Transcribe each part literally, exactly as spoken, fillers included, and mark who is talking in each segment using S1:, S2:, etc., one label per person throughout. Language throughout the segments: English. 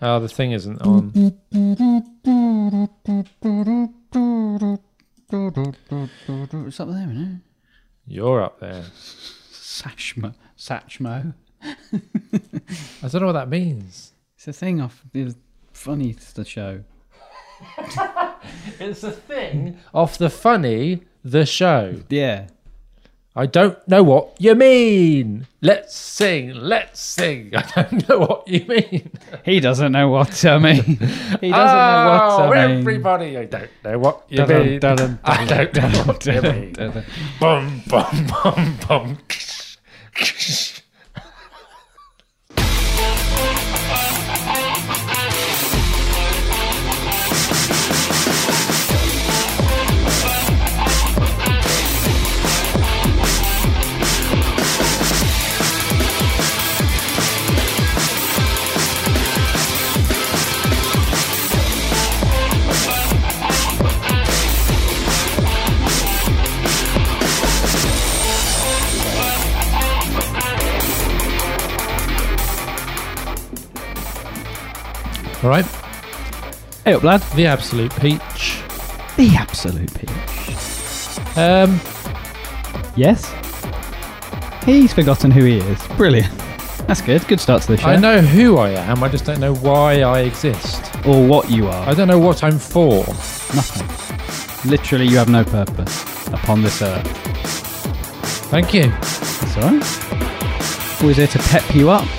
S1: Oh, the thing isn't on.
S2: It's up there, isn't it?
S1: You're up there.
S2: Sashmo. Satchmo.
S1: I don't know what that means.
S2: It's a thing off the funny the show.
S1: It's a thing off the funny the show.
S2: Yeah.
S1: I don't know what you mean. Let's sing. Let's sing. I don't know what you mean.
S2: He doesn't know what I mean. He doesn't
S1: oh,
S2: know what I mean.
S1: Everybody, I don't know what you
S2: Dun-dun,
S1: mean.
S2: dun-dun,
S1: I don't know what you
S2: dun-dun,
S1: mean.
S2: dun-dun.
S1: Bum, bum, bum, bum. All right.
S2: Hey up, lad.
S1: The Absolute Peach.
S2: The Absolute Peach.
S1: Um,
S2: Yes? He's forgotten who he is. Brilliant. That's good. Good start to the show.
S1: I know who I am. I just don't know why I exist.
S2: Or what you are.
S1: I don't know what I'm for.
S2: Nothing. Literally, you have no purpose upon this earth.
S1: Thank you.
S2: That's all right. Always here to pep you up.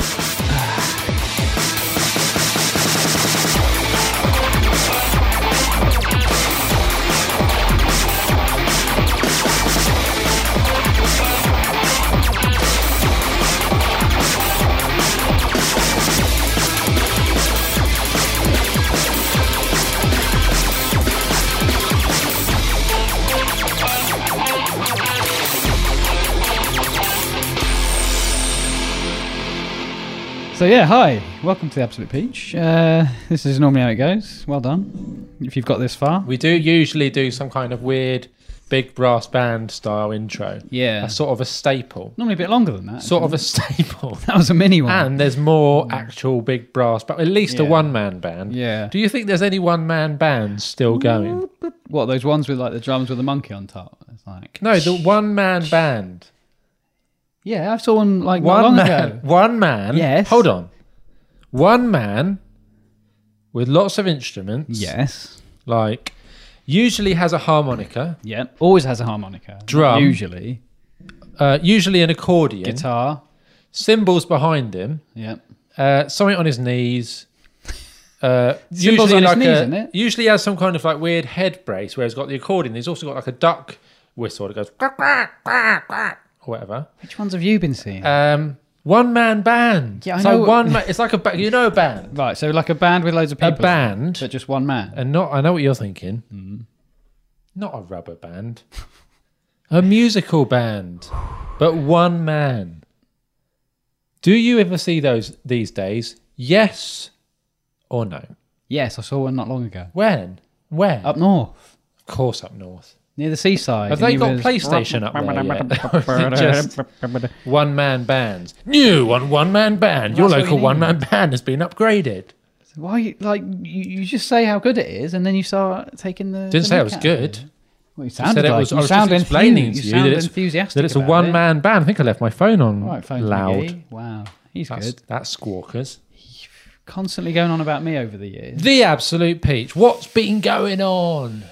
S2: So yeah, hi. Welcome to the Absolute Peach. Uh, this is normally how it goes. Well done. If you've got this far.
S1: We do usually do some kind of weird big brass band style intro.
S2: Yeah.
S1: That's sort of a staple.
S2: Normally a bit longer than that.
S1: Sort of a staple.
S2: That was a mini one.
S1: And there's more actual big brass, but at least a
S2: Yeah.
S1: one-man band.
S2: Yeah.
S1: Do you think there's any one-man bands still going?
S2: What, those ones with like the drums with the monkey on top? It's like
S1: No, the one-man band.
S2: yeah, I saw one like not
S1: One
S2: long
S1: man.
S2: ago.
S1: One man.
S2: Yes.
S1: Hold on. One man with lots of instruments.
S2: Yes.
S1: Like, usually has a harmonica.
S2: Yeah. Always has a harmonica.
S1: Drum.
S2: Usually.
S1: Uh, usually an accordion.
S2: Guitar.
S1: Cymbals behind him.
S2: Yeah.
S1: Uh, something on his knees. Uh,
S2: Cymbals
S1: usually
S2: on his
S1: like
S2: knees,
S1: a,
S2: isn't it?
S1: Usually has some kind of like weird head brace where he's got the accordion. He's also got like a duck whistle that goes quack, quack, quack, quack, or whatever.
S2: Which ones have you been seeing?
S1: Um, one man band.
S2: Yeah, I
S1: it's
S2: know.
S1: Like one man. It's like a ba- you know a band.
S2: right, so like a band with loads of
S1: A
S2: people.
S1: band.
S2: But just one man.
S1: And not, I know what you're thinking.
S2: Mm.
S1: Not a rubber band. A musical band. But one man. Do you ever see those these days? Yes or no?
S2: Yes, I saw one not long ago.
S1: When? Where?
S2: Up north.
S1: Of course up north.
S2: Near the seaside.
S1: Have
S2: and
S1: they
S2: he
S1: got
S2: was-
S1: PlayStation up there yet? Just one-man bands. New on one-man band. Your
S2: That's what
S1: local
S2: you
S1: one-man band has been upgraded.
S2: Why, you- like, you, you just say how good it is, and then you start taking the.
S1: Didn't
S2: the
S1: say it
S2: mick
S1: was
S2: out of
S1: good.
S2: it. Well, you
S1: I
S2: sounded
S1: said it
S2: like
S1: was-
S2: you
S1: I was
S2: sound
S1: just explaining
S2: enthu-
S1: to you
S2: sound
S1: that it's-
S2: enthusiastic.
S1: That it's a
S2: about it.
S1: one-man band. I think I left my phone on
S2: Right, phone's
S1: loud.
S2: McGee. Wow, he's
S1: That's,
S2: good.
S1: that's squawkers.
S2: Constantly going on about me over the years.
S1: The Absolute Peach. What's been going on?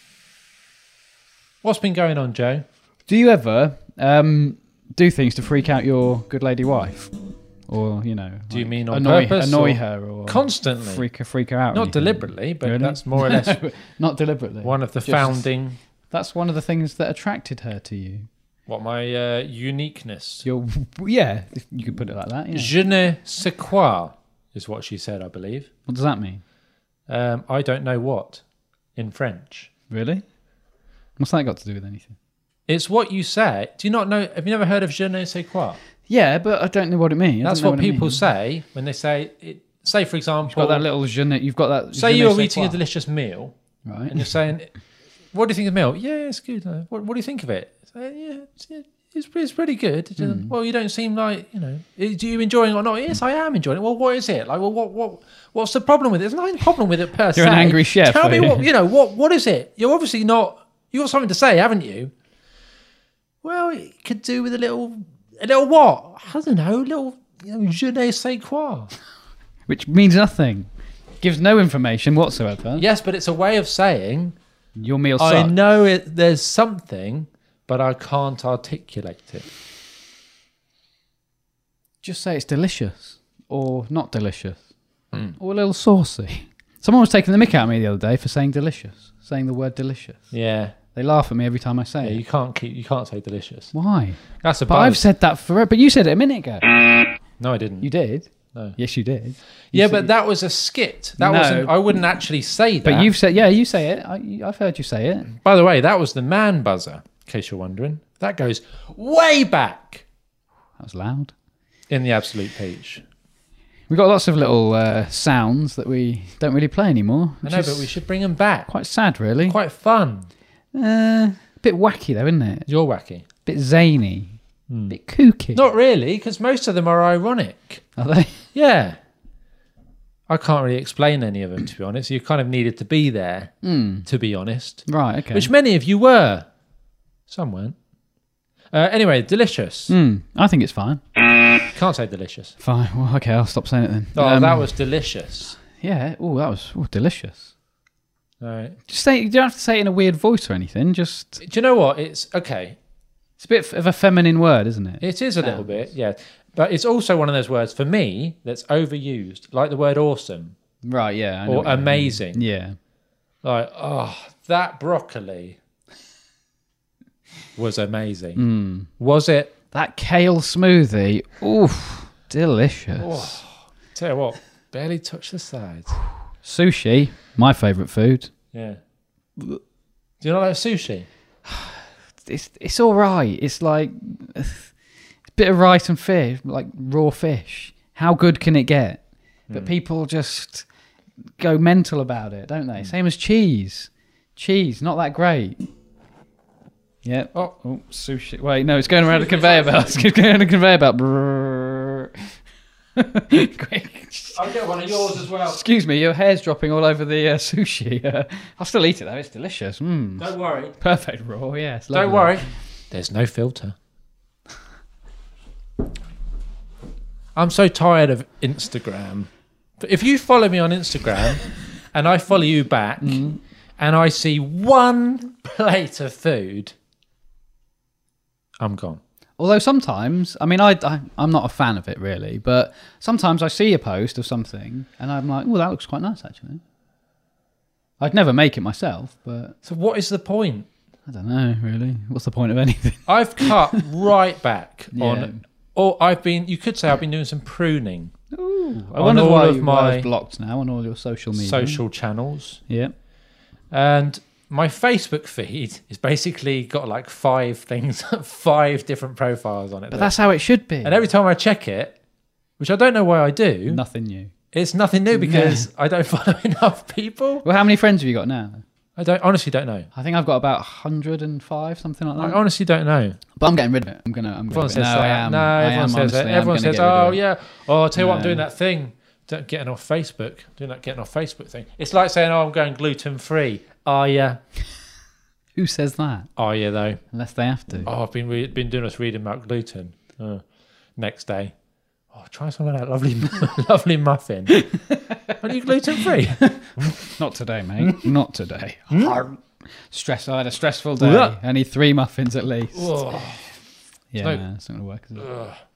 S1: What's been going on, Joe?
S2: Do you ever um, do things to freak out your good lady wife, or you know?
S1: Do you
S2: like,
S1: mean on
S2: annoy,
S1: purpose
S2: annoy
S1: or
S2: her, or
S1: constantly?
S2: freak her, freak her out? or
S1: Not
S2: anything?
S1: deliberately, but
S2: Really?
S1: that's more or less
S2: Not deliberately.
S1: one of the
S2: Just-
S1: founding.
S2: That's one of the things that attracted her to you.
S1: What, my uh, uniqueness?
S2: Your yeah, if you could put it like that. Yeah.
S1: Je ne sais quoi is what she said, I believe.
S2: What does that mean?
S1: Um, I don't know what in French.
S2: Really? What's that got to do with anything?
S1: It's what you say. Do you not know? Have you never heard of je ne sais quoi?
S2: Yeah, but I don't know what it means. I
S1: That's
S2: don't know
S1: what
S2: it
S1: people
S2: means.
S1: say when they say it. Say, for example,
S2: You've got that little je ne, you've got that.
S1: say
S2: je ne
S1: you're
S2: sais
S1: eating
S2: quoi.
S1: a delicious meal
S2: right.
S1: and you're saying, "What do you think of the meal?" Yeah, it's good. Uh, What, what do you think of it? Say, yeah, it's, yeah, it's, it's pretty good. It's just,
S2: Mm.
S1: Well, you don't seem like, you know, i- do you enjoying it or not? Yes, I am enjoying it. Well, what is it? Like, well, what, what, what's the problem with it? There's no problem with it per se.
S2: You're an angry chef,
S1: Tell
S2: are
S1: me
S2: you?
S1: what, you know, what, what is it? You're obviously not, you've got something to say, haven't you? Well, it could do with a little, a little what? I don't know, a little, you know, je ne sais quoi.
S2: Which means nothing. Gives no information whatsoever.
S1: Yes, but it's a way of saying,
S2: Your meal
S1: I
S2: sucks.
S1: know it. There's something, but I can't articulate it.
S2: Just say it's delicious or not delicious
S1: Mm.
S2: or a little saucy. Someone was taking the mick out of me the other day for saying delicious, saying the word delicious.
S1: Yeah,
S2: They laugh at me every time I say
S1: yeah.
S2: it.
S1: You can't keep. You can't say delicious.
S2: Why?
S1: That's a
S2: But I've
S1: buzz.
S2: said that forever. But you said it a minute ago.
S1: No, I didn't.
S2: You did.
S1: No.
S2: Yes, you did. You
S1: Yeah,
S2: said-
S1: but that was a skit. That
S2: No.
S1: wasn't. I wouldn't actually say that.
S2: But you've said, yeah, you say it. I, I've heard you say it.
S1: By the way, that was the man buzzer. In case you're wondering, that goes way back
S2: That was loud.
S1: in the Absolute Peach.
S2: We've got lots of little uh, sounds that we don't really play anymore.
S1: I
S2: Which
S1: know,
S2: is
S1: but we should bring them back.
S2: quite sad, really.
S1: Quite fun.
S2: Uh, a bit wacky, though, isn't it?
S1: You're wacky.
S2: bit zany.
S1: Hmm.
S2: bit kooky.
S1: Not really, because most of them are ironic.
S2: Are they?
S1: Yeah. I can't really explain any of them, to be honest. You kind of needed to be there,
S2: Mm.
S1: to be honest.
S2: Right, okay.
S1: Which many of you were. Some weren't. Uh, anyway, delicious.
S2: Mm, I think it's fine.
S1: Can't say delicious.
S2: Fine. Well, okay, I'll stop saying it then.
S1: Oh,
S2: Um,
S1: that was delicious.
S2: Yeah. Oh, that was ooh, delicious.
S1: All right.
S2: Just say, you don't have to say it in a weird voice or anything. Just,
S1: Do you know what? It's okay.
S2: it's a bit of a feminine word, isn't it?
S1: It is a little
S2: Sounds.
S1: bit, yeah. But it's also one of those words for me that's overused, like the word awesome
S2: Right, yeah. I know
S1: or
S2: what you mean.
S1: amazing.
S2: Yeah.
S1: Like, oh, that broccoli was amazing.
S2: Mm.
S1: Was it?
S2: That kale smoothie. Oof. Delicious.
S1: Oh, tell you what, barely touched the sides.
S2: Sushi, my favourite food.
S1: Yeah. Do you not like sushi?
S2: It's it's all right. It's like a bit of rice and fish, like raw fish. How good can it get? But
S1: Mm.
S2: people just go mental about it, don't they? Same as cheese. Cheese, not that great. Yep.
S1: Oh,
S2: Oh, sushi. Wait, no, it's going around a conveyor belt. It's going around a conveyor belt. Brrrr. Quick.
S1: I'll get one of yours as well.
S2: Excuse me, your hair's dropping all over the uh, sushi. Uh, I'll still eat it though. It's delicious. Mm.
S1: Don't worry.
S2: Perfect raw. Yeah. It's
S1: Don't
S2: lovely.
S1: worry. There's no filter. I'm so tired of Instagram. But if you follow me on Instagram and I follow you back
S2: Mm.
S1: and I see one plate of food, I'm gone.
S2: Although sometimes, I mean, I, I I'm not a fan of it really, but sometimes I see a post of something and I'm like, oh, that looks quite nice actually. I'd never make it myself, but
S1: So what is the point?
S2: I don't know really. What's the point of anything?
S1: I've cut right back
S2: Yeah.
S1: on, or I've been, you could say I've been doing some pruning.
S2: Ooh, I
S1: On
S2: wonder
S1: all
S2: why
S1: of
S2: you
S1: my
S2: my blocked now on all your social media.
S1: Social channels.
S2: Yeah.
S1: And my Facebook feed is basically got like five things, five different profiles on it.
S2: But that's how it should be.
S1: And every time I check it, which I don't know why I do,
S2: Nothing new.
S1: it's nothing new because I don't follow enough people.
S2: Well, how many friends have you got now?
S1: I don't honestly don't know.
S2: I think I've got about one hundred and five, something like
S1: I
S2: that.
S1: honestly don't know.
S2: But I'm getting rid of it. I'm gonna. I'm
S1: Everyone
S2: gonna.
S1: says
S2: no,
S1: that.
S2: I am.
S1: No,
S2: I
S1: everyone
S2: am,
S1: says
S2: honestly,
S1: that.
S2: I'm
S1: Everyone
S2: gonna
S1: says,
S2: get rid of
S1: "Oh
S2: it.
S1: yeah, oh I'll tell you what, I'm
S2: No.
S1: doing that thing, don't- getting off Facebook, doing that getting off Facebook thing." It's like saying, "Oh, I'm going gluten free." Oh yeah,
S2: Who says that?
S1: oh yeah though.
S2: Unless they have to.
S1: Oh, I've been re- been doing us reading about gluten. Oh. Next day, oh try some of that lovely lovely muffin. Are you gluten free?
S2: Not today, mate. Not today. Stress. I had a stressful day.
S1: Yeah.
S2: I need three muffins at least.
S1: Oh.
S2: Yeah,
S1: no-
S2: no, it's not gonna work. Is it?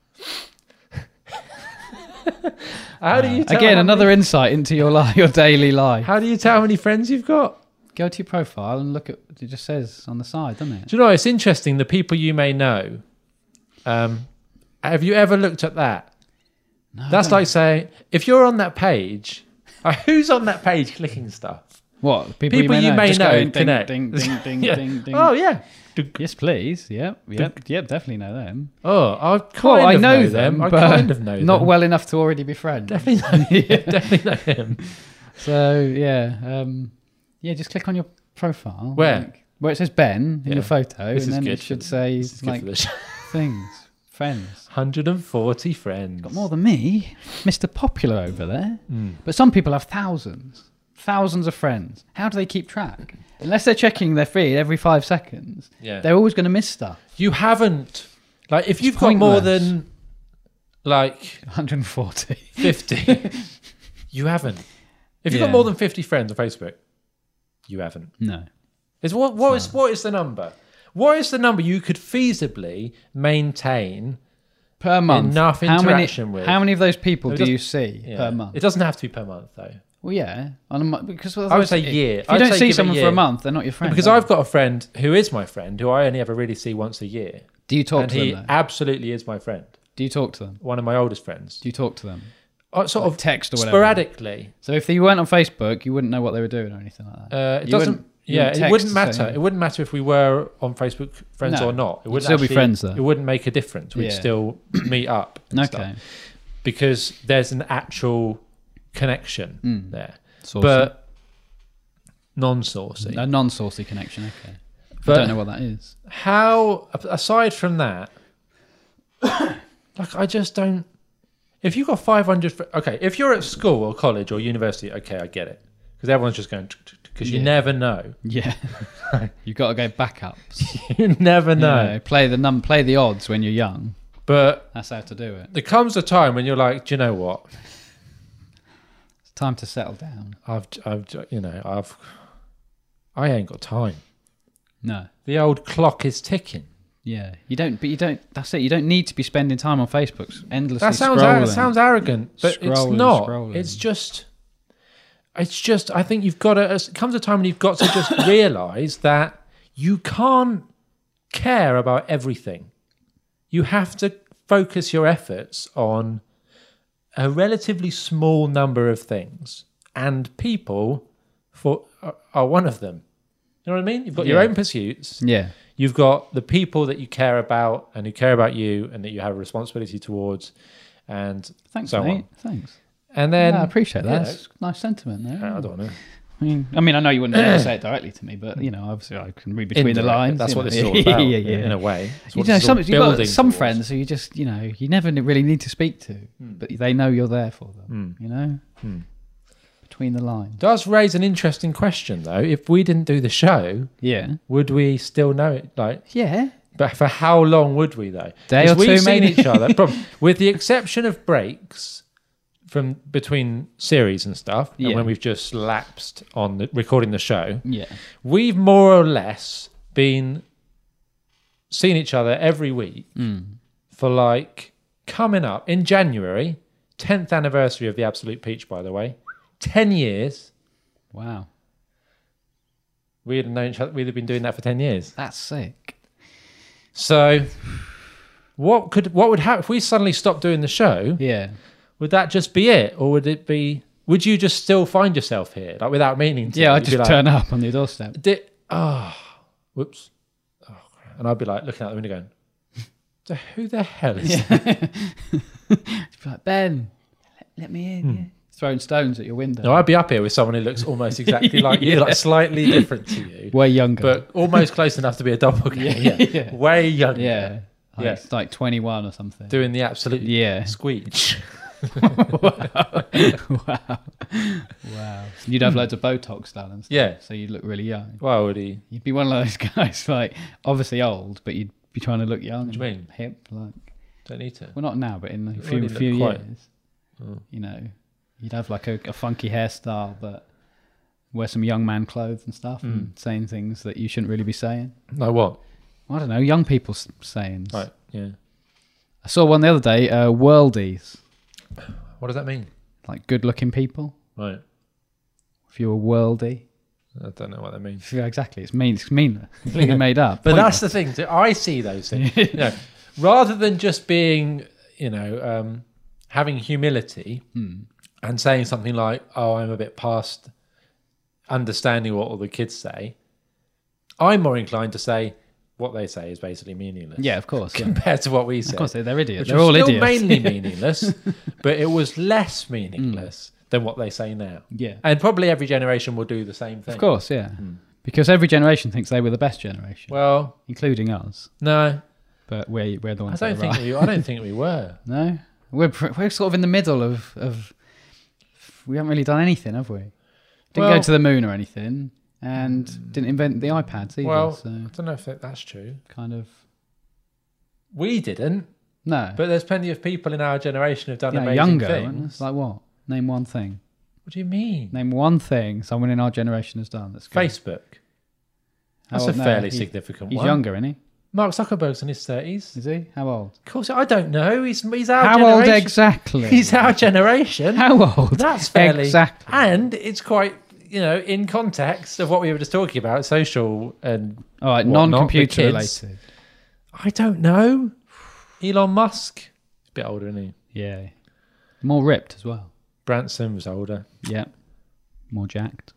S1: How do you tell
S2: Again,
S1: how
S2: another
S1: many,
S2: insight into your life, your daily life.
S1: How do you tell how many friends you've got?
S2: Go to your profile and look at. It just says on the side, doesn't it?
S1: Do you know? It's interesting. The people you may know. Um, have you ever looked at that?
S2: No, I
S1: That's
S2: don't-
S1: like saying if you're on that page, uh, who's on that page clicking stuff?
S2: what people,
S1: People you may
S2: Just
S1: know
S2: go ding,
S1: connect.
S2: Ding, ding, ding,
S1: Yeah.
S2: ding, ding.
S1: Oh yeah.
S2: Yes, please. Yep, yep, yep. Definitely know them.
S1: Oh, I kind
S2: Well, I
S1: of
S2: know,
S1: know
S2: them,
S1: them. I
S2: but
S1: kind of know
S2: not
S1: them.
S2: well enough to already be friends.
S1: Definitely know,
S2: Yeah.
S1: definitely know him.
S2: So yeah, um, yeah. Just click on your profile.
S1: Where?
S2: like, where it says Ben in
S1: Yeah.
S2: your photo,
S1: This
S2: and
S1: is
S2: then
S1: good
S2: it should
S1: for-
S2: say
S1: This is good
S2: like
S1: for the show.
S2: things. Friends.
S1: one hundred forty friends.
S2: Got more than me. Mister Popular over there.
S1: Mm.
S2: But some people have thousands. Thousands of friends. How do they keep track? Unless they're checking their feed every five seconds,
S1: Yeah.
S2: they're always going to miss stuff.
S1: You haven't, like, if
S2: It's
S1: you've got more
S2: pointless.
S1: than, like,
S2: one hundred forty.
S1: fifty, you haven't. If you've
S2: Yeah.
S1: got more than fifty friends on Facebook, you haven't.
S2: No.
S1: Is what what is what is the number? What is the number you could feasibly maintain?
S2: Per month.
S1: Enough
S2: how
S1: interaction
S2: many,
S1: with-
S2: How many of those people
S1: It
S2: do
S1: does-
S2: you see
S1: Yeah.
S2: per month?
S1: It doesn't have to be per month though.
S2: Well, yeah. On a mo- because well,
S1: I would say
S2: if-
S1: year.
S2: If you
S1: I'd
S2: don't
S1: say
S2: see
S1: give it
S2: someone for
S1: year.
S2: a month, they're not your friend.
S1: Because
S2: are
S1: I've
S2: they?
S1: got a friend who is my friend who I only ever really see once a year,
S2: Do you talk
S1: and
S2: to
S1: he
S2: them? Though?
S1: absolutely is my friend.
S2: Do you talk to them?
S1: One of my oldest friends.
S2: Do you talk to them?
S1: Uh, sort
S2: Like
S1: of
S2: text or whatever.
S1: sporadically.
S2: So if you weren't on Facebook, you wouldn't know what they were doing or anything like that.
S1: Uh, it
S2: You
S1: doesn't.
S2: wouldn't- you
S1: Yeah,
S2: wouldn't
S1: it
S2: text
S1: wouldn't
S2: to
S1: matter.
S2: say-
S1: It wouldn't matter if we were on Facebook friends
S2: No,
S1: or not. It
S2: you'd
S1: wouldn't
S2: still be
S1: actually-
S2: friends, though.
S1: It wouldn't make a difference. We'd
S2: Yeah.
S1: still meet up. and
S2: Okay.
S1: stuff. Because there's an actual connection
S2: Mm.
S1: there,
S2: Saucy.
S1: but non-saucy.
S2: A non-saucy connection, okay.
S1: But
S2: I don't know what that is.
S1: how, aside from that, like I just don't. If you've got five hundred, fr- okay. If you're at school or college or university, okay, I get it, because everyone's just going because you
S2: Yeah.
S1: never know.
S2: Yeah. You've got to go backups.
S1: You never know.
S2: You know, play the num play the odds when you're young.
S1: But
S2: That's how to do it.
S1: there comes a time when you're like, do you know what?
S2: It's time to settle down.
S1: I've, I've, you know, I've, I ain't got time.
S2: No.
S1: The old clock is ticking.
S2: Yeah. You don't but you don't that's it. You don't need to be spending time on Facebook endlessly
S1: That sounds
S2: scrolling.
S1: ar- sounds arrogant, but it's
S2: Scrolling,
S1: not.
S2: scrolling.
S1: It's just, it's just. I think you've got to. It comes a time when you've got to just realise that you can't care about everything. You have to focus your efforts on a relatively small number of things, and people for are, are one of them. You know what I mean? You've got your
S2: Yeah.
S1: own pursuits.
S2: Yeah.
S1: You've got the people that you care about and who care about you and that you have a responsibility towards, and
S2: Thanks,
S1: so
S2: mate.
S1: on.
S2: Thanks.
S1: And then
S2: Yeah, I appreciate that.
S1: you know,
S2: That's nice sentiment there.
S1: I don't know.
S2: I mean, I mean, I know you wouldn't be able to say it directly to me, but you know, obviously, I can read between the
S1: Indirect,
S2: lines.
S1: That's
S2: you
S1: what
S2: know.
S1: this is all about.
S2: yeah, yeah.
S1: In a way, It's
S2: You
S1: what
S2: know,
S1: this is
S2: some
S1: all
S2: you've got
S1: building
S2: some
S1: towards.
S2: friends who you just, you know, you never really need to speak to, but they know you're there for them.
S1: Mm.
S2: You know,
S1: Mm.
S2: between the lines.
S1: Does raise an interesting question though. If we didn't do the show,
S2: Yeah,
S1: would we still know it? Like,
S2: yeah.
S1: but for how long would we though?
S2: Day
S1: 'Cause
S2: or
S1: we've
S2: two,
S1: seen
S2: maybe.
S1: each other, prob- with the exception of breaks from between series and stuff,
S2: Yeah.
S1: and when we've just lapsed on the, recording the show.
S2: Yeah,
S1: We've more or less been seeing each other every week
S2: mm.
S1: for like coming up in January, tenth anniversary of the Absolute Peach, by the way. ten years.
S2: Wow,
S1: We'd have known each other, we'd have been doing that for ten years.
S2: that's sick.
S1: So what could what would happen if we suddenly stopped doing the show?
S2: Yeah,
S1: Would that just be it? Or would it be would you just still find yourself here? Like without meaning to?
S2: yeah. I'd
S1: You'd be
S2: just
S1: like,
S2: turn up on your doorstep.
S1: Did, oh, whoops. Oh, crap. And I'd be like looking out the window going, "So who the hell is that?"
S2: Just be like, Ben, let, let me in.
S1: Hmm.
S2: Yeah. Throwing stones at your window.
S1: No, I'd be up here with someone who looks almost exactly like you,
S2: Yeah.
S1: like slightly different to you,
S2: Way younger.
S1: but almost close enough to be a doppelganger.
S2: Yeah.
S1: Yeah.
S2: Yeah.
S1: Way younger.
S2: yeah, like,
S1: Yeah.
S2: it's like twenty-one or something.
S1: Doing the absolute
S2: Yeah.
S1: squeech.
S2: wow. wow. Wow. You'd have loads of Botox done and stuff.
S1: Yeah.
S2: So you'd look really young.
S1: Why would he?
S2: You'd be one of those guys, like, obviously old, but you'd be trying to look young.
S1: What do you
S2: and
S1: mean?
S2: Hip. Like,
S1: Don't need to.
S2: well, not now, but in a
S1: You
S2: few,
S1: already look
S2: few
S1: quite-
S2: years.
S1: Oh.
S2: You know, you'd have like a, a funky hairstyle, but wear some young man clothes and stuff
S1: Mm.
S2: and saying things that you shouldn't really be saying.
S1: No, what?
S2: I don't know, young people's sayings.
S1: Right. Yeah.
S2: I saw one the other day, uh, worldies,
S1: What does that mean?
S2: like good looking people.
S1: Right.
S2: If you're a worldie.
S1: I don't know what that means.
S2: Yeah, exactly. It's mean. It's mean. It's completely made up.
S1: But
S2: Pointless.
S1: that's the thing. so I see those things. You know, rather than just being, you know, um, having humility
S2: Hmm.
S1: and saying something like, "Oh, I'm a bit past understanding what all the kids say," I'm more inclined to say what they say is basically meaningless.
S2: Yeah, of course. Yeah.
S1: Compared to what we say.
S2: Of course, they're, they're idiots.
S1: Which
S2: They're
S1: was
S2: all
S1: still
S2: idiots.
S1: mainly meaningless, but it was less meaningless than what they say now.
S2: Yeah.
S1: And probably every generation will do the same thing.
S2: Of course, yeah.
S1: Hmm.
S2: Because every generation thinks they were the best generation,
S1: Well,
S2: including us.
S1: no.
S2: but we're we're the
S1: I
S2: ones.
S1: don't
S2: that are
S1: think
S2: right.
S1: we. I don't think we were.
S2: No, we're pr- we're sort of in the middle of of. We haven't really done anything, have we? Didn't
S1: Well-
S2: go to the moon or anything, and didn't invent the iPads either.
S1: Well,
S2: so
S1: I don't know if that, that's true.
S2: kind of
S1: We didn't,
S2: no.
S1: but there's plenty of people in our generation who've done
S2: you know,
S1: amazing
S2: younger.
S1: things.
S2: It's like what? Name one thing.
S1: What do you mean?
S2: Name one thing someone in our generation has done. That's good.
S1: Facebook.
S2: How
S1: That's
S2: old-
S1: a
S2: no,
S1: fairly
S2: he-
S1: significant
S2: He's
S1: one.
S2: younger, isn't he?
S1: Mark Zuckerberg's in his thirties.
S2: Is he? How old?
S1: Of course, I don't know. He's he's our
S2: How
S1: generation.
S2: old exactly?
S1: He's our generation.
S2: How old?
S1: That's fairly
S2: exactly.
S1: and it's quite you know in context of what we were just talking about, social and
S2: All right,
S1: whatnot,
S2: non-computer
S1: the kids.
S2: related.
S1: I don't know. Elon Musk, he's a bit older, isn't he?
S2: Yeah, more ripped as well.
S1: Branson was older.
S2: Yeah, more jacked.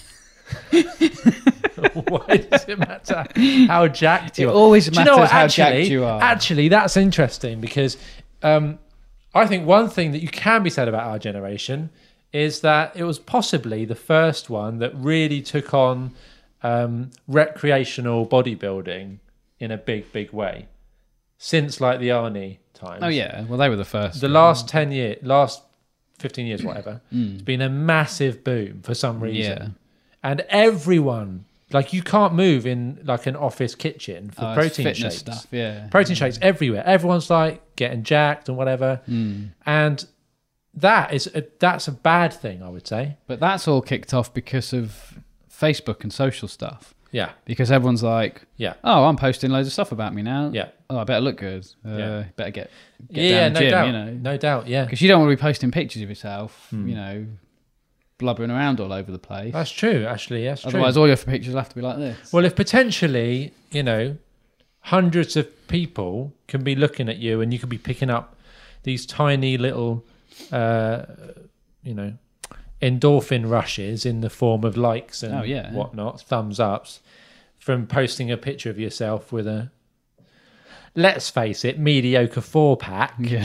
S1: Why does it matter how jacked you
S2: It
S1: are?
S2: always
S1: Do you know
S2: matters
S1: what?
S2: how
S1: actually,
S2: jacked you are.
S1: Actually, that's interesting because um, I think one thing that you can be said about our generation is that it was possibly the first one that really took on um, recreational bodybuilding in a big, big way since like the Arnie times.
S2: Oh yeah, well they were the first.
S1: The last ten years, last fifteen years, whatever, it's been a massive boom for some reason.
S2: Yeah.
S1: And everyone, like you can't move in like an office kitchen for
S2: Oh, it's
S1: protein
S2: fitness
S1: shakes.
S2: stuff. Yeah,
S1: Protein shakes everywhere. Everyone's like getting jacked and whatever. And that is a, that's a bad thing, I would say.
S2: but that's all kicked off because of Facebook and social stuff.
S1: Yeah.
S2: Because everyone's like,
S1: Yeah.
S2: oh, I'm posting loads of stuff about me now.
S1: Yeah.
S2: Oh, I better look good. Uh,
S1: Yeah.
S2: Better get, get
S1: Yeah,
S2: down the
S1: no
S2: gym,
S1: doubt.
S2: you know.
S1: No doubt, yeah.
S2: Because you don't want to be posting pictures of yourself,
S1: Hmm.
S2: you know, blubbering around all over the place.
S1: That's true, actually. That's
S2: Otherwise,
S1: true.
S2: all your pictures will have to be like this.
S1: Well, if potentially, you know, hundreds of people can be looking at you and you could be picking up these tiny little, uh, you know, endorphin rushes in the form of likes and
S2: Oh, yeah.
S1: whatnot, thumbs ups, from posting a picture of yourself with a, let's face it, mediocre four pack,
S2: yeah.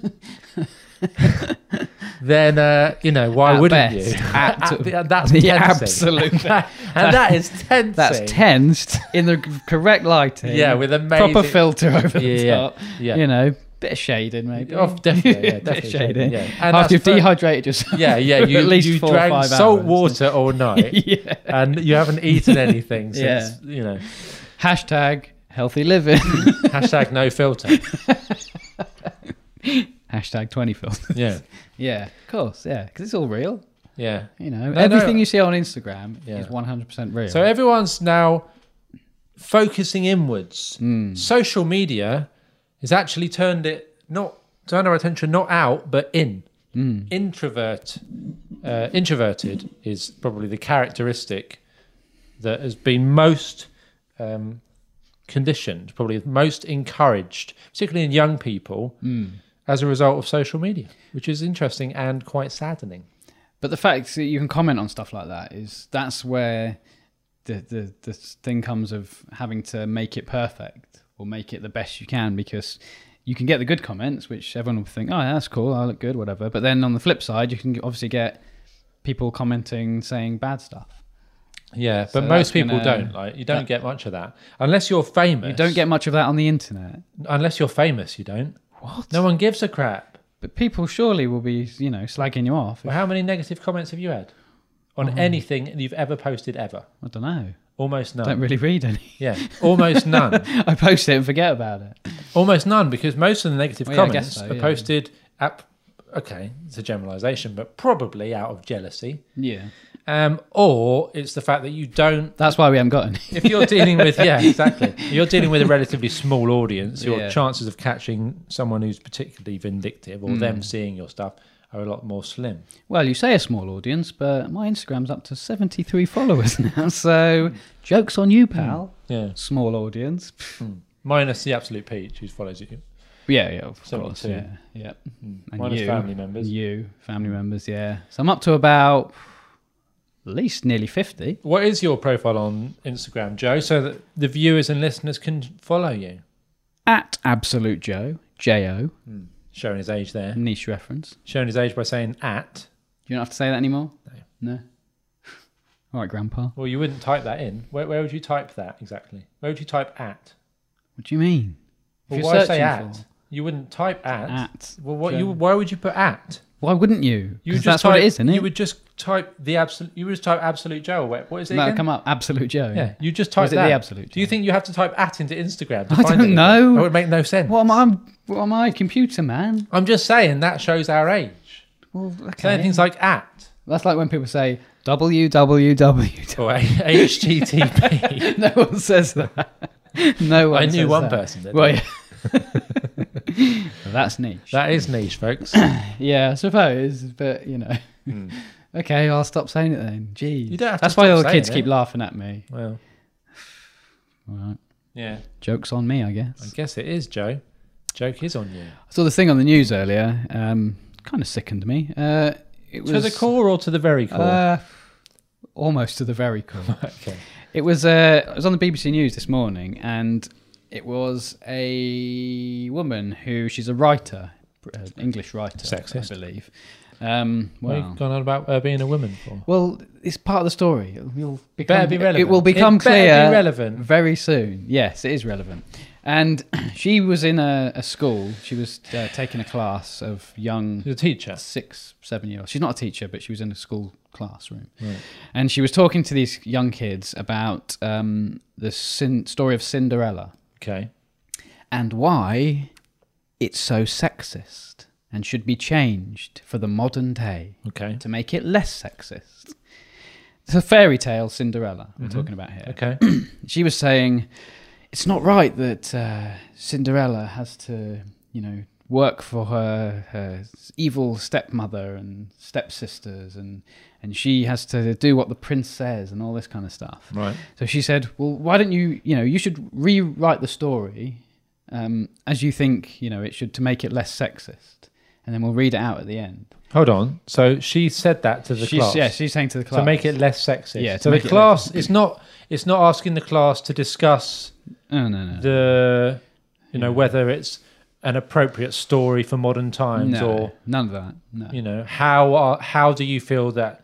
S1: then, uh, you know, why
S2: At
S1: wouldn't
S2: best.
S1: you?
S2: At-
S1: At- that's
S2: the
S1: tempting.
S2: absolute best.
S1: And that is tempting.
S2: That's tensed in the correct lighting.
S1: Yeah, with amazing...
S2: proper filter over the
S1: Yeah, yeah,
S2: top.
S1: yeah.
S2: You know, bit of shading maybe.
S1: Oh, definitely, yeah,
S2: bit
S1: definitely
S2: of shading.
S1: yeah. And
S2: After
S1: that's
S2: you've
S1: fir-
S2: dehydrated yourself.
S1: Yeah, yeah.
S2: for
S1: You,
S2: at least
S1: you
S2: four or
S1: drank
S2: five
S1: salt
S2: hours.
S1: water all night,
S2: Yeah.
S1: and you haven't eaten anything since.
S2: Yeah.
S1: You know,
S2: Hashtag healthy living.
S1: hashtag no filter.
S2: Hashtag twenty filters.
S1: Yeah,
S2: Yeah, of course. Yeah, because it's all real.
S1: yeah.
S2: You know,
S1: No,
S2: everything
S1: no.
S2: you see on Instagram
S1: Yeah.
S2: is one hundred percent real.
S1: So everyone's now focusing inwards.
S2: Mm.
S1: Social media has actually turned it not turned our attention not out but in.
S2: Mm.
S1: Introvert, uh, introverted is probably the characteristic that has been most um, conditioned, probably most encouraged, particularly in young people,
S2: Mm.
S1: as a result of social media, which is interesting and quite saddening.
S2: But the fact that you can comment on stuff like that is that's where the, the the thing comes of having to make it perfect or make it the best you can, because you can get the good comments, which everyone will think, oh, yeah, that's cool, I look good, whatever. But then on the flip side, you can obviously get people commenting saying bad stuff.
S1: Yeah,
S2: So
S1: but most
S2: that's
S1: people
S2: gonna-
S1: don't. Like, you don't
S2: that-
S1: get much of that unless you're famous.
S2: You don't get much of that on the internet.
S1: unless you're famous. You don't.
S2: What?
S1: No one gives a crap.
S2: But people surely will be, you know, slagging you off.
S1: Well, how many negative comments have you had on
S2: Oh.
S1: anything you've ever posted ever?
S2: I don't know.
S1: Almost none.
S2: Don't really read any.
S1: Yeah, almost none.
S2: I post it and forget about it.
S1: Almost none, because most of the negative
S2: Well, yeah, I
S1: comments
S2: guess so,
S1: are
S2: yeah.
S1: posted at, okay, it's a generalisation, but probably out of jealousy.
S2: Yeah.
S1: Um, or it's the fact that you don't,
S2: That's why we haven't got any.
S1: if you're dealing with, yeah, exactly. You're dealing with a relatively small audience, your
S2: Yeah.
S1: chances of catching someone who's particularly vindictive or
S2: Mm.
S1: them seeing your stuff are a lot more slim.
S2: Well, you say a small audience, but my Instagram's up to seventy-three followers now. So, joke's on you, pal.
S1: Yeah.
S2: Small audience.
S1: Mm. Minus the absolute peach who follows you.
S2: Yeah, yeah, of course.
S1: seventy-two.
S2: Yeah, yeah.
S1: Mm.
S2: And
S1: Minus
S2: you,
S1: family members.
S2: You, family members, yeah. So I'm up to about at least nearly fifty.
S1: What is your profile on Instagram, Joe, so that the viewers and listeners can follow you?
S2: At Absolute Joe, J O,
S1: Mm. Showing his age there.
S2: niche reference.
S1: Showing his age by saying at.
S2: You don't have to say that anymore?
S1: No.
S2: No? All right, Grandpa.
S1: Well, you wouldn't type that in. Where, where would you type that exactly? Where would you type at?
S2: What do you mean?
S1: Well,
S2: you're
S1: why say
S2: searching
S1: at?
S2: for-
S1: You wouldn't type at.
S2: At.
S1: Well, what
S2: Joe.
S1: you? Why would you put at?
S2: Why wouldn't you?
S1: You
S2: 'Cause
S1: just
S2: that's
S1: type,
S2: what it is, isn't it?
S1: You would just type the absolute. You would just type absolute Joe. Or what is it?
S2: No,
S1: again?
S2: come up, Absolute Joe.
S1: Yeah, you just
S2: Or
S1: type
S2: is it
S1: that.
S2: the Absolute
S1: Do you
S2: Joe?
S1: think you have to type at into Instagram to
S2: I
S1: find
S2: don't
S1: anything?
S2: know.
S1: That would make no sense.
S2: What am I? What am I? Computer man?
S1: I'm just saying that shows our age.
S2: Well,
S1: Saying
S2: okay.
S1: things like at
S2: That's like when people say w w w.
S1: or H T T P.
S2: No one says that. No one.
S1: I knew
S2: says
S1: one
S2: that.
S1: person that.
S2: Well,
S1: did.
S2: yeah. That's niche.
S1: That is niche, folks.
S2: Yeah, I suppose, but you know.
S1: Hmm.
S2: Okay, I'll stop saying it then. Jeez.
S1: You don't have to
S2: That's why
S1: stop
S2: all the
S1: saying
S2: kids
S1: it.
S2: keep laughing at me.
S1: Well,
S2: All right.
S1: yeah.
S2: Joke's on me, I
S1: I
S2: guess.
S1: guess it is, Joe. Joke is on you.
S2: I saw this thing on the news earlier. Um, kind of sickened me. Uh, it was
S1: To the core or to the very core?
S2: Uh, almost to the very core.
S1: okay.
S2: It was. Uh, it was on the B B C News this morning, and it was a woman who she's a writer, uh, English writer,
S1: Sexist.
S2: I believe. Um,
S1: What are
S2: well,
S1: you gone on about uh, being a woman for?
S2: well, it's part of the story. It will become,
S1: Better be relevant.
S2: It will become
S1: It better
S2: clear
S1: be relevant.
S2: very soon. Yes, it is relevant. And she was in a, a school. She was uh, taking a class of young
S1: She's a teacher.
S2: six, seven year olds. She's not a teacher, but she was in a school classroom.
S1: Right.
S2: And she was talking to these young kids about um, the cin- story of Cinderella
S1: Okay.
S2: and why it's so sexist and should be changed for the modern day
S1: Okay.
S2: to make it less sexist. It's a fairy tale Cinderella we're
S1: Mhm.
S2: talking about here.
S1: Okay.
S2: She was saying it's not right that uh, Cinderella has to, you know, work for her, her evil stepmother and stepsisters, and and she has to do what the prince says and all this kind of stuff.
S1: Right.
S2: So she said, well, why don't you, you know, you should rewrite the story um, as you think, you know, it should to make it less sexist, and then we'll read it out at the end.
S1: Hold on. So she said that to the
S2: She's,
S1: class.
S2: yeah, she's saying to the class
S1: to make it less sexist.
S2: Yeah, to
S1: So the
S2: make it
S1: class
S2: less-
S1: it's not it's not asking the class to discuss
S2: Oh, no, no.
S1: the you know
S2: Yeah.
S1: whether it's an appropriate story for modern times
S2: no,
S1: or
S2: none of that. No.
S1: you know how are how do you feel that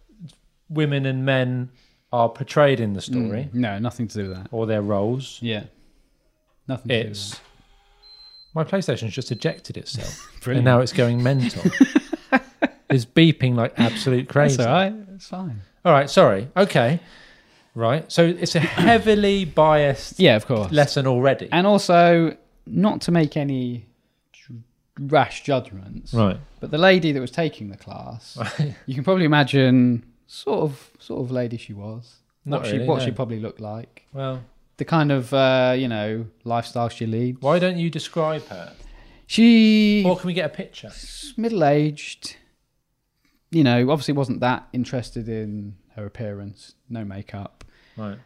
S1: women and men are portrayed in the story
S2: Mm, no, nothing to do with that.
S1: or their roles.
S2: Yeah. Nothing to do with
S1: It's my PlayStation's just ejected itself
S2: that. Brilliant.
S1: and now it's going mental. It's beeping like absolute crazy.
S2: That's all right. It's fine.
S1: All right, sorry. Okay. Right. So it's a heavily biased
S2: Yeah, of course.
S1: lesson already.
S2: And also, not to make any rash judgments,
S1: Right.
S2: but the lady that was taking the class, you can probably imagine sort of sort of lady she was.
S1: Not
S2: what
S1: really,
S2: she what
S1: no.
S2: she probably looked like.
S1: Well,
S2: The kind of uh, you know, lifestyle she leads.
S1: why don't you describe her?
S2: She
S1: Or can we get a picture?
S2: middle aged, you know, obviously wasn't that interested in her appearance, no makeup.
S1: Right.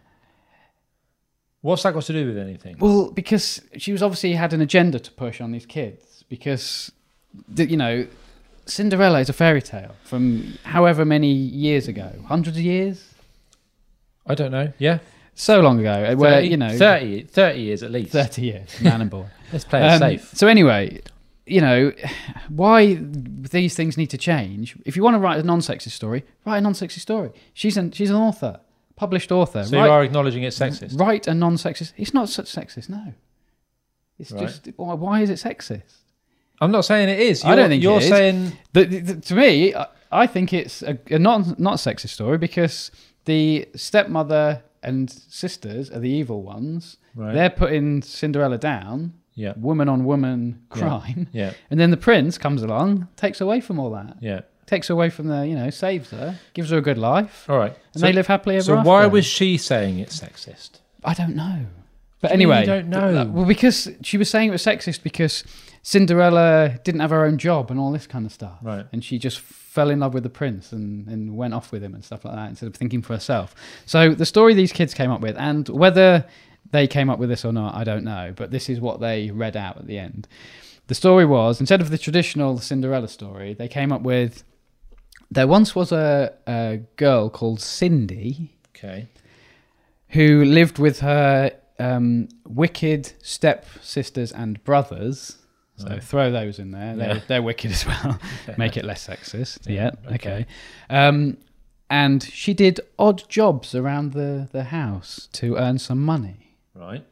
S1: What's that got to do with anything?
S2: Well, because she was obviously had an agenda to push on these kids. Because, the, you know, Cinderella is a fairy tale from however many years ago, hundreds of years,
S1: I don't know. Yeah.
S2: so long ago. Where
S1: thirty,
S2: you know,
S1: thirty, thirty years at least.
S2: thirty years, man and boy.
S1: Let's play it
S2: Um,
S1: safe.
S2: So anyway, you know, why these things need to change. If you want to write a non-sexist story, write a non-sexist story. She's an she's an author, published author.
S1: So
S2: write,
S1: you are acknowledging it's sexist.
S2: Write a non-sexist. It's not such sexist. No, it's
S1: Right.
S2: just why, why is it sexist?
S1: I'm not saying it is.
S2: I
S1: You're,
S2: don't think it
S1: you're
S2: is.
S1: saying
S2: The, the, the- to me, I, I think it's a, a not not a sexist story because the stepmother and sisters are the evil ones.
S1: right.
S2: They're putting Cinderella down,
S1: Yeah.
S2: woman on woman
S1: Yeah.
S2: crime.
S1: Yeah.
S2: And then the prince comes along, takes away from all that.
S1: Yeah.
S2: Takes away from the, you know, saves her, gives her a good life,
S1: All right.
S2: and
S1: So,
S2: they live happily ever
S1: so
S2: after.
S1: why was she saying it's sexist?
S2: I don't know. But
S1: What do you mean
S2: anyway,
S1: you don't know?
S2: th- well, because she was saying it was sexist because Cinderella didn't have her own job and all this kind of stuff,
S1: Right.
S2: and she just fell in love with the prince and, and went off with him and stuff like that instead of thinking for herself. So the story these kids came up with, and whether they came up with this or not, I don't know. But this is what they read out at the end. The story was, instead of the traditional Cinderella story, they came up with, there once was a, a girl called Cindy
S1: Okay.
S2: who lived with her um, wicked stepsisters and brothers. So
S1: Right.
S2: throw those in there. They're,
S1: Yeah.
S2: they're wicked as well. Make it less sexist.
S1: Yeah,
S2: Yeah, okay.
S1: okay.
S2: Um, and she did odd jobs around the, the house to earn some money.
S1: Right.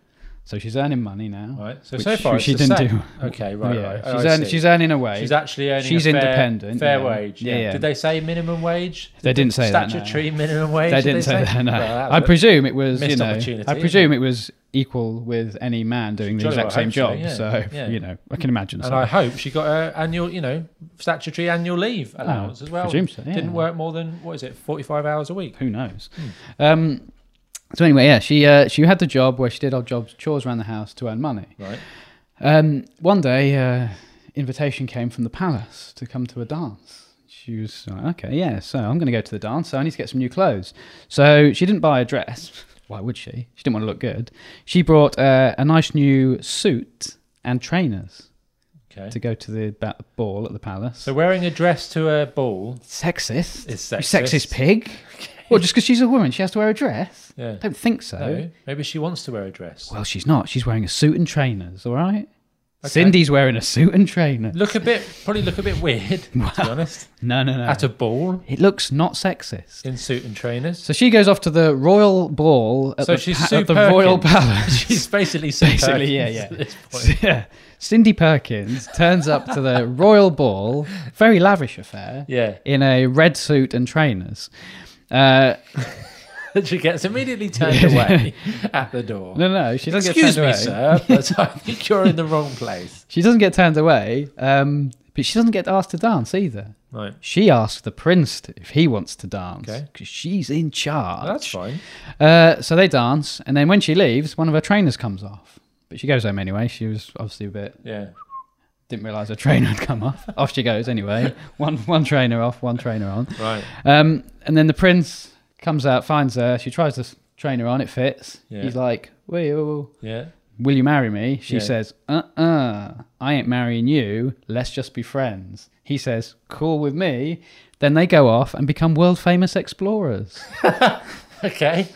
S2: So she's earning money now.
S1: Right. So
S2: which
S1: so far
S2: she
S1: it's the
S2: didn't
S1: same.
S2: do.
S1: Okay. Right.
S2: Yeah,
S1: Right.
S2: she's,
S1: I
S2: earning,
S1: see.
S2: she's earning a wage.
S1: She's actually earning.
S2: She's
S1: a fair,
S2: independent.
S1: Fair
S2: yeah.
S1: wage. Yeah.
S2: Yeah, yeah.
S1: Did they say minimum wage?
S2: They didn't say that.
S1: Statutory
S2: No.
S1: minimum wage.
S2: They
S1: did
S2: didn't say that. No.
S1: Well, that
S2: I
S1: was a
S2: presume it was.
S1: missed
S2: You know.
S1: opportunity,
S2: I
S1: isn't
S2: presume
S1: it?
S2: it was equal with any man doing the
S1: Jolly
S2: exact
S1: well
S2: same
S1: hope so,
S2: job.
S1: yeah,
S2: So
S1: yeah.
S2: you know, I can imagine.
S1: And
S2: so.
S1: I hope she got her annual, you know, statutory annual leave allowance as well.
S2: Presume so. Yeah.
S1: Didn't work more than what is it, forty-five hours a week?
S2: Who knows?
S1: Hmm.
S2: Um, so anyway, yeah, she uh, she had the job where she did odd jobs, chores around the house to earn money.
S1: Right.
S2: Um, one day, uh, invitation came from the palace to come to a dance. She was like, okay, yeah, so I'm going to go to the dance, so I need to get some new clothes. So she didn't buy a dress. Why would she? She didn't want to look good. She brought uh, a nice new suit and trainers
S1: Okay.
S2: to go to the ba- ball at the palace.
S1: So wearing a dress to a ball
S2: Sexist?
S1: is
S2: You
S1: sexist.
S2: sexist pig? Well, just because she's a woman, she has to wear a dress?
S1: Yeah.
S2: Don't think so.
S1: No, maybe she wants to wear a dress.
S2: Well, she's not. She's wearing a suit and trainers, all right?
S1: Okay.
S2: Cindy's wearing a suit and trainers.
S1: Look a bit, probably look a bit weird, to be honest.
S2: No, no, no.
S1: At a ball
S2: It looks not sexist.
S1: in suit and trainers.
S2: So she goes off to the royal ball at
S1: So
S2: the,
S1: she's
S2: pa-
S1: Sue
S2: at the
S1: Perkins.
S2: royal palace.
S1: She's basically Sue
S2: Basically, yeah,
S1: Perkins
S2: yeah.
S1: at this point.
S2: yeah. Cindy Perkins turns up to the royal ball, very lavish affair,
S1: Yeah.
S2: in a red suit and trainers. Uh,
S1: She gets immediately turned away at the door.
S2: no, no, she doesn't
S1: Excuse
S2: get turned
S1: me,
S2: away.
S1: sir, but I think you're in the wrong place.
S2: She doesn't get turned away, um, but she doesn't get asked to dance either.
S1: Right.
S2: She asks the prince to, if he wants to dance
S1: Okay.
S2: because she's in charge.
S1: That's fine.
S2: Uh, so they dance, and then when she leaves, one of her trainers comes off. But she goes home anyway. She was obviously a bit
S1: Yeah.
S2: didn't realise her trainer had come off. Off she goes anyway. One one trainer off, one trainer on.
S1: Right.
S2: Um, and then the prince comes out, finds her. She tries to train her on. It fits.
S1: Yeah.
S2: He's like, "Well,
S1: Yeah.
S2: will you marry me?" She
S1: Yeah.
S2: says, "Uh-uh, I ain't marrying you. Let's just be friends." He says, "Cool with me." Then they go off and become world famous explorers.
S1: Okay.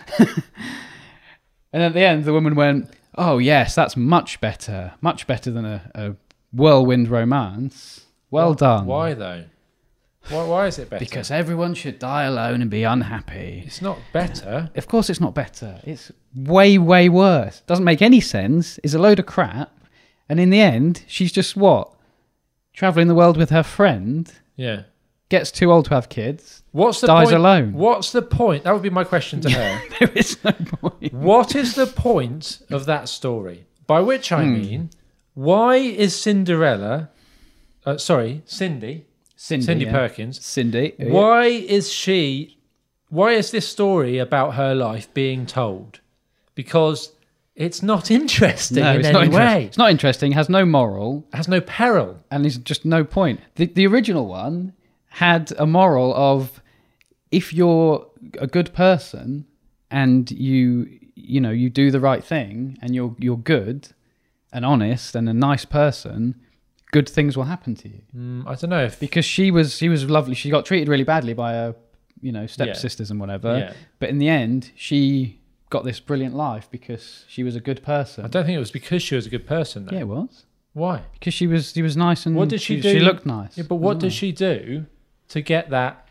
S2: And at the end, the woman went, "Oh yes, that's much better, much better than a, a whirlwind romance. Well
S1: Why-
S2: done."
S1: Why though? Why, why is it better?
S2: Because everyone should die alone and be unhappy.
S1: it's not better.
S2: Of course, it's not better. It's way, way worse. Doesn't make any sense. It's a load of crap. And in the end, she's just what? Traveling the world with her friend,
S1: Yeah.
S2: gets too old to have kids,
S1: What's the
S2: dies
S1: point?
S2: alone.
S1: What's the point? That would be my question to her.
S2: There is no point.
S1: What is the point of that story? By which I
S2: Hmm.
S1: mean, why is Cinderella, uh, sorry, Cindy,
S2: Cindy,
S1: Cindy
S2: yeah.
S1: Perkins,
S2: Cindy.
S1: why is she, why is this story about her life being told? Because it's not interesting
S2: No,
S1: in
S2: it's
S1: any
S2: not interesting.
S1: way.
S2: It's not interesting. Has no moral,
S1: It has no peril.
S2: and there's just no point. The the original one had a moral of if you're a good person and you you know you do the right thing and you're you're good and honest and a nice person, good things will happen to you.
S1: Mm, I don't know if
S2: Because she was she was lovely. She got treated really badly by her you know stepsisters and whatever.
S1: Yeah.
S2: But in the end, she got this brilliant life because she was a good person.
S1: I don't think it was because she was a good person. Though.
S2: Yeah, it was.
S1: Why?
S2: Because she was she was nice and
S1: What did she do?
S2: She looked nice.
S1: Yeah, but what
S2: as
S1: did
S2: well.
S1: she do to get that?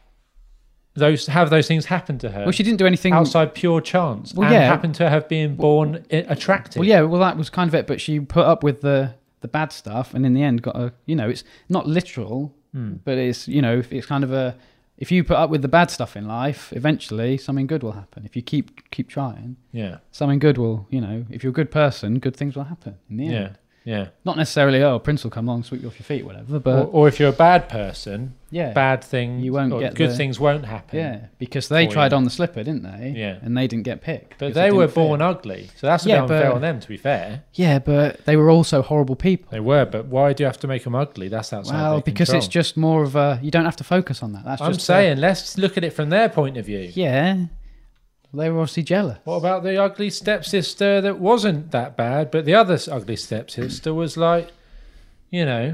S1: Those have those things happen to her
S2: Well, she didn't do anything
S1: outside pure chance.
S2: Well,
S1: and
S2: yeah.
S1: happen to have been born i- attractive.
S2: Well, yeah, well that was kind of it. But she put up with the the bad stuff, and in the end got a you know it's not literal,
S1: Hmm.
S2: but it's you know it's kind of a if you put up with the bad stuff in life, eventually something good will happen. If you keep keep trying,
S1: Yeah,
S2: something good will you know if you're a good person, good things will happen in the end.
S1: yeah, yeah.
S2: Not necessarily oh, a prince will come along, sweep you off your feet, whatever.
S1: Or,
S2: But
S1: or if you're a bad person,
S2: yeah,
S1: bad things,
S2: You won't
S1: or
S2: get
S1: good
S2: the-
S1: things won't happen.
S2: yeah, because they
S1: for
S2: tried
S1: you.
S2: on the slipper, didn't they?
S1: Yeah.
S2: and they didn't get picked.
S1: But
S2: because
S1: they
S2: it
S1: were
S2: didn't fit.
S1: born ugly, so that's a
S2: Yeah,
S1: bit unfair
S2: but-
S1: on them. To be fair,
S2: Yeah, but they were also horrible people.
S1: they were. But why do you have to make them ugly? That's outside
S2: Well,
S1: their
S2: because
S1: control.
S2: it's just more of a you don't have to focus on that. That's
S1: I'm
S2: just a-
S1: saying, let's look at it from their point of view.
S2: yeah, they were obviously jealous.
S1: What about the ugly stepsister that wasn't that bad, but the other s- ugly stepsister was like, you know,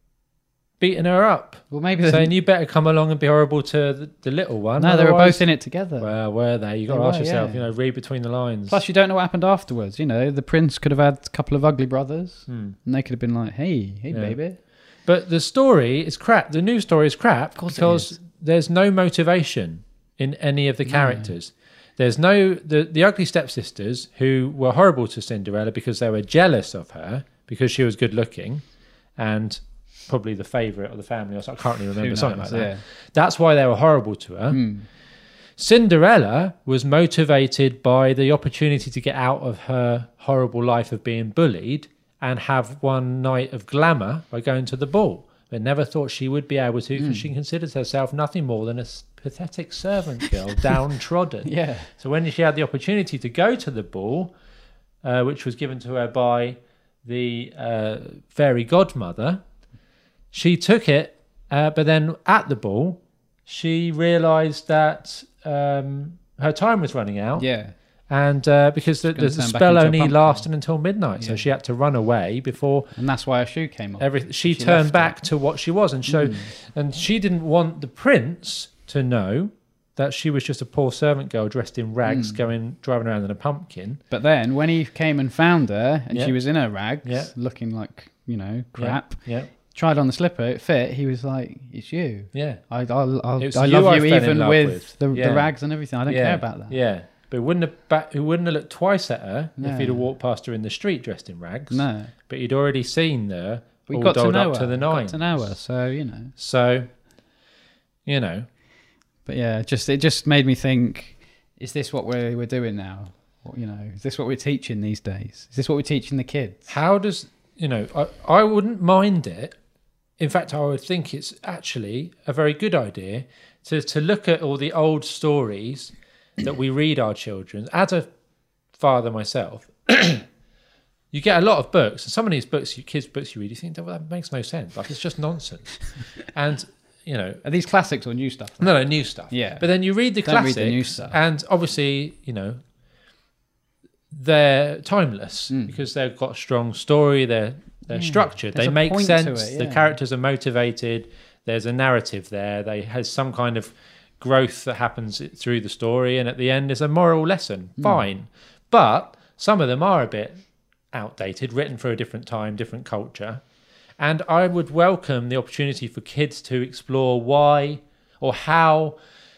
S1: beating her up,
S2: Well, maybe
S1: saying you better come along and be horrible to the, the little one.
S2: no, they were
S1: otherwise-
S2: both in it together.
S1: Well, were they? You got
S2: They
S1: to ask
S2: were,
S1: yourself.
S2: yeah.
S1: You know, read between the lines.
S2: Plus, you don't know what happened afterwards. You know, the prince could have had a couple of ugly brothers,
S1: Hmm.
S2: and they could have been like, "Hey, hey,
S1: Yeah.
S2: baby."
S1: But the story is crap. The new story is crap
S2: course it
S1: because
S2: is.
S1: there's no motivation in any of the
S2: No.
S1: characters. There's no the the ugly stepsisters who were horrible to Cinderella because they were jealous of her because she was good looking, and probably the favourite of the family or something. I can't really remember,
S2: Who
S1: something
S2: knows,
S1: like that.
S2: yeah.
S1: That's why they were horrible to her.
S2: Mm.
S1: Cinderella was motivated by the opportunity to get out of her horrible life of being bullied and have one night of glamour by going to the ball, but never thought she would be able to because
S2: Mm.
S1: she considers herself nothing more than a s- pathetic servant girl, downtrodden.
S2: Yeah.
S1: So when she had the opportunity to go to the ball, uh, which was given to her by the uh, fairy godmother, she took it, uh, but then at the ball, she realised that um, her time was running out.
S2: Yeah.
S1: And uh, because the,
S2: gonna
S1: the, the
S2: turn back
S1: spell
S2: into a
S1: only
S2: pumpkin.
S1: lasted until midnight, so
S2: Yeah.
S1: she had to run away before
S2: And that's why her shoe came off.
S1: everything. She,
S2: She
S1: turned
S2: left
S1: back
S2: it.
S1: to what she was, and so
S2: Mm.
S1: and she didn't want the prince to know that she was just a poor servant girl dressed in rags,
S2: Mm.
S1: going driving around in a pumpkin.
S2: But then when he came and found her and
S1: Yeah.
S2: she was in her rags,
S1: Yeah.
S2: looking like, you know, crap,
S1: Yeah,
S2: tried on the slipper, it fit, he was like, it's you.
S1: yeah,
S2: I, I'll, I'll,
S1: It was
S2: I
S1: you
S2: love
S1: I
S2: you
S1: fell in
S2: even
S1: love
S2: with,
S1: with.
S2: The,
S1: Yeah.
S2: the rags and everything. I don't
S1: yeah,
S2: care about that.
S1: Yeah, but it wouldn't have ba- it wouldn't have looked twice at her if
S2: No.
S1: he'd have walked past her in the street dressed in rags.
S2: No.
S1: But he'd already seen her
S2: We
S1: all
S2: got to
S1: dolled
S2: know
S1: up
S2: her.
S1: to the
S2: Got
S1: nine.
S2: to know her, so, you know.
S1: So, you know,
S2: But yeah, just it just made me think, is this what we're, we're doing now? What, you know, is this what we're teaching these days? Is this what we're teaching the kids?
S1: how does you know? I, I wouldn't mind it. In fact, I would think it's actually a very good idea to to look at all the old stories that we read our children. As a father myself, you get a lot of books, and some of these books, you kids' books you read, you think well, that makes no sense. Like it's just nonsense, and you know.
S2: Are these classics or new stuff?
S1: No, no, new stuff.
S2: Yeah.
S1: But then you read the
S2: Don't read
S1: classics,
S2: the new stuff.
S1: and obviously, you know, they're timeless
S2: Mm.
S1: because they've got a strong story. They're they're
S2: Yeah.
S1: structured.
S2: There's
S1: They
S2: a
S1: make
S2: point to
S1: sense.
S2: it,
S1: The
S2: yeah.
S1: characters are motivated. There's a narrative there. They has some kind of growth that happens through the story, and at the end is a moral lesson.
S2: Mm.
S1: Fine, but some of them are a bit outdated, written for a different time, different culture. And I would welcome the opportunity for kids to explore why or how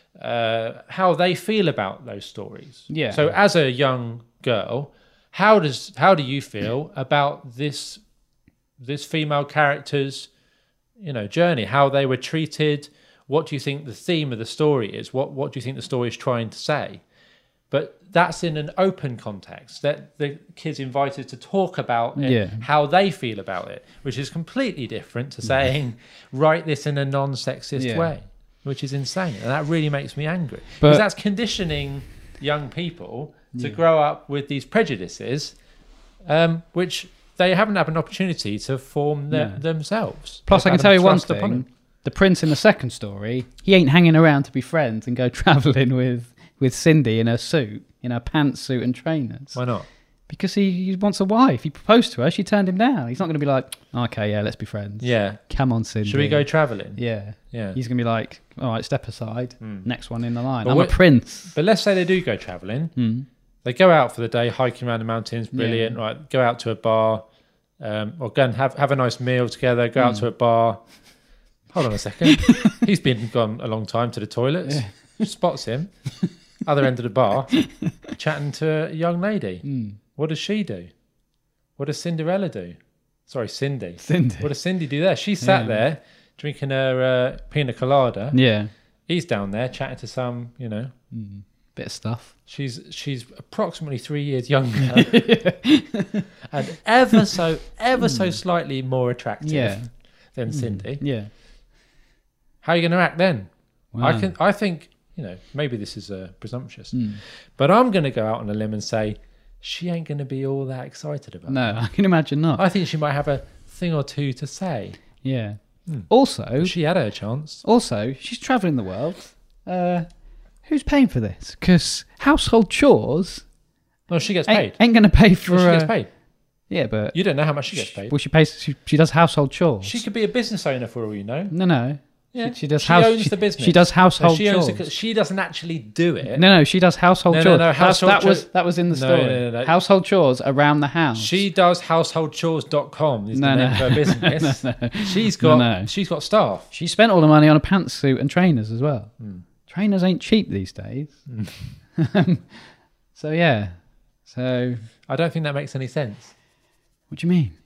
S1: uh, how they feel about those stories.
S2: Yeah.
S1: So as a young girl, how does how do you feel about this this female character's you know journey? How they were treated? What do you think the theme of the story is? What what do you think the story is trying to say? But that's in an open context that the kids invited to talk about it,
S2: Yeah.
S1: how they feel about it, which is completely different to saying write this in a non-sexist
S2: Yeah.
S1: way, which is insane, and that really makes me angry
S2: But-
S1: because that's conditioning young people to
S2: Yeah.
S1: grow up with these prejudices, um, which they haven't had an opportunity to form their,
S2: No.
S1: themselves.
S2: Plus,
S1: They've
S2: I can
S1: had
S2: tell
S1: them
S2: you one
S1: thrust upon
S2: thing.
S1: them.
S2: The prince in the second story, he ain't hanging around to be friends and go travelling with, with Cindy in her suit, in her pantsuit and trainers.
S1: Why not?
S2: Because he, he wants a wife. He proposed to her. She turned him down. He's not going to be like, okay, yeah, let's be friends.
S1: Yeah.
S2: Come on, Cindy.
S1: Should we go travelling?
S2: Yeah.
S1: Yeah.
S2: He's going to be like, all right, step aside.
S1: Mm.
S2: Next one in the line.
S1: But
S2: I'm
S1: what-
S2: a prince.
S1: But let's say they do go travelling.
S2: Mm.
S1: They go out for the day, hiking around the mountains,
S2: Yeah.
S1: brilliant. Right, go out to a bar, um, or go and have have a nice meal together. Go out
S2: Mm.
S1: to a bar. Hold on a second. He's been gone a long time to the toilets. Spots him, other end of the bar, chatting to a young lady.
S2: Mm.
S1: What does she do? What does Cinderella do? Sorry, Cindy.
S2: Cindy.
S1: What does Cindy do there? She's sat
S2: Yeah.
S1: there drinking her uh, pina colada.
S2: Yeah.
S1: He's down there chatting to some, you know.
S2: Mm. Bit of stuff.
S1: She's she's approximately three years younger and ever so ever so slightly more attractive
S2: Yeah.
S1: than Cindy.
S2: Yeah.
S1: How are you going to act then? I
S2: Wow.
S1: can I think you know maybe this is uh, presumptuous,
S2: Mm.
S1: but I'm going to go out on a limb and say she ain't going to be all that excited about.
S2: No,
S1: that.
S2: I can imagine not.
S1: I think she might have a thing or two to say.
S2: yeah.
S1: Hmm.
S2: Also,
S1: She had her chance.
S2: also, she's travelling the world. Uh, who's paying for this? Because household chores
S1: No, she gets
S2: ain't,
S1: paid.
S2: ain't going to pay for.
S1: Well, she gets
S2: uh,
S1: paid.
S2: Yeah, but
S1: You don't know how much she gets paid.
S2: well, she pays. She, she does household chores.
S1: She could be a business owner for all you know.
S2: no, no.
S1: Yeah,
S2: She, she does
S1: she
S2: house.
S1: owns
S2: she,
S1: the business.
S2: She does
S1: So
S2: household
S1: she owns
S2: chores.
S1: the, she doesn't actually do it.
S2: No, no, she does household
S1: No, no,
S2: chores.
S1: no,
S2: That's-
S1: household
S2: that was
S1: chores-
S2: that was in the
S1: No,
S2: story.
S1: no, no, no.
S2: Household chores around the house.
S1: She does household chores dot com is
S2: No,
S1: the name
S2: no.
S1: of her business.
S2: No, no.
S1: She's got
S2: No, no.
S1: she's got staff.
S2: She spent all the money on a pantsuit and trainers as well.
S1: Hmm.
S2: Trainers ain't cheap these days. So yeah. So
S1: I don't think that makes any sense.
S2: what do you mean?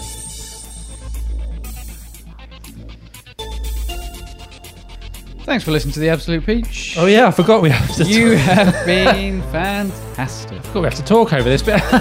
S2: Thanks for listening to the Absolute Peach.
S1: Oh yeah, I forgot we have to.
S2: You
S1: talk.
S2: have been fantastic.
S1: I forgot we have to talk over this bit.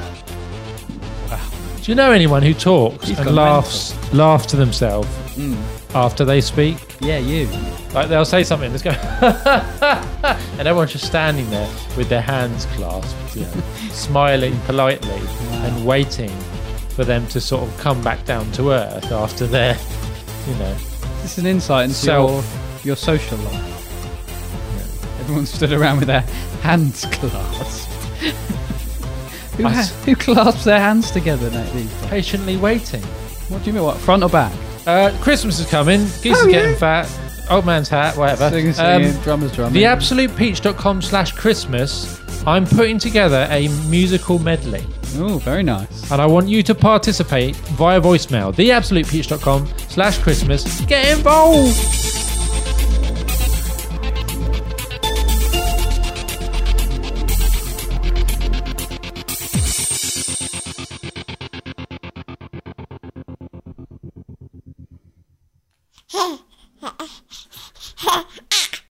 S1: Do you know anyone who talks
S2: He's
S1: and
S2: gone
S1: laughs, laugh to themselves
S2: Mm.
S1: after they speak?
S2: Yeah, you.
S1: Like they'll say something, let's go, and everyone's just standing there with their hands clasped, you know, smiling politely and waiting for them to sort of come back down to earth after their, you know.
S2: This is an insight into
S1: Self.
S2: your, your social life. Everyone stood around with their hands clasped. who,
S1: I
S2: ha-
S1: s-
S2: who clasps their hands together now these days?
S1: Patiently waiting.
S2: What do you mean? What, front or back?
S1: Uh, Christmas is coming. Geese
S2: Oh,
S1: are
S2: yeah.
S1: getting fat. Old man's hat, whatever.
S2: Singing,
S1: Um,
S2: singing, drummers, drumming.
S1: the absolute peach dot com slash Christmas. I'm putting together a musical medley,
S2: Oh, very nice.
S1: and I want you to participate via voicemail. the absolute peach dot com slash Christmas. Get involved.
S3: Ha ha ha ha.